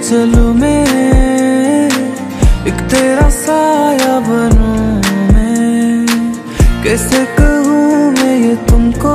चलूं मैं, एक तेरा साया बनूं मैं। कैसे कहूँ मैं ये तुमको,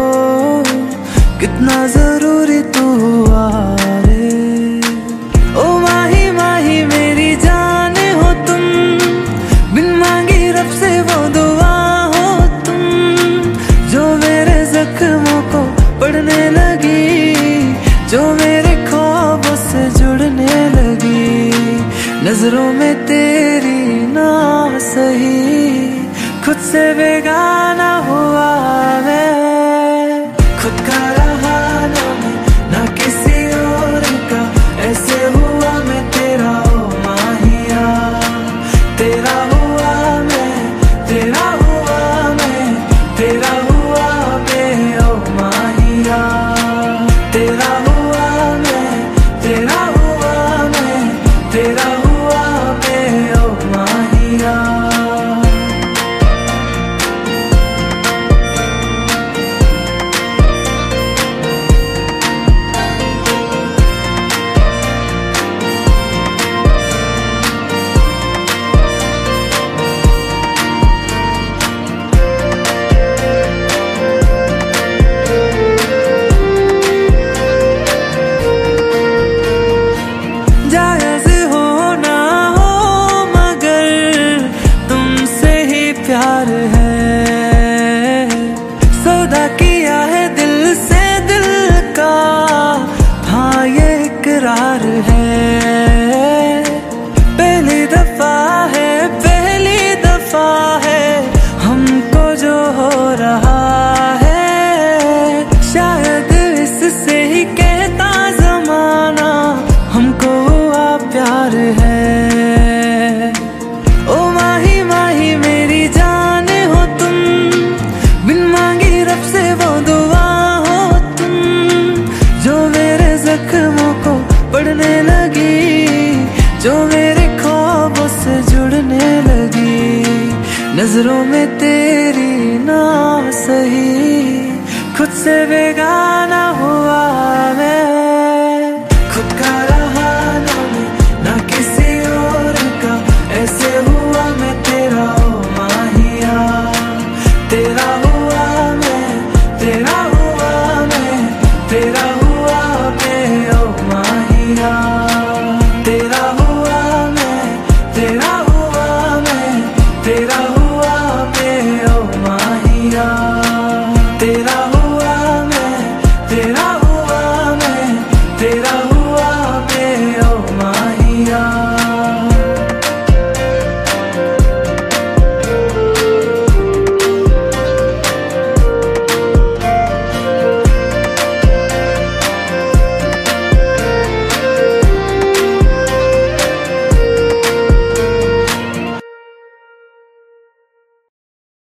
कितना जरूरी तू हुआ रे। ओ माही माही मेरी जान हो तुम, बिन मांगी रब से वो दुआ हो तुम, जो मेरे जख्मों को पढ़ने लगी, जो मेरे ख्वाबों से जुड़ने लगी। नजरों में तेरी ना सही, खुद से बेगाना हुआ मैं। खुद का रहा ना मैं, ना किसी और का, ऐसे हुआ मैं तेरा ओ माहिया। तेरा हुआ मैं, तेरा हुआ मैं, तेरा हुआ मैं ओ माहिया। तेरा हुआ मैं, तेरा हुआ मैं, तेरा हुआ मैं ओ माहिया। प्यार है सौदा किया है दिल से दिल का, हाँ ये इकरार है। पहली दफा है, पहली दफा है हमको जो हो रहा है। शायद इससे ही कहता जमाना हमको हुआ प्यार है। ओ माही माही मेरी जान हो तुम, बिन मांगी रब से वो दुआ हो तुम, जो मेरे जख्मों को पढ़ने लगी, जो मेरे ख्वाबों से जुड़ने लगी। नजरों में तेरे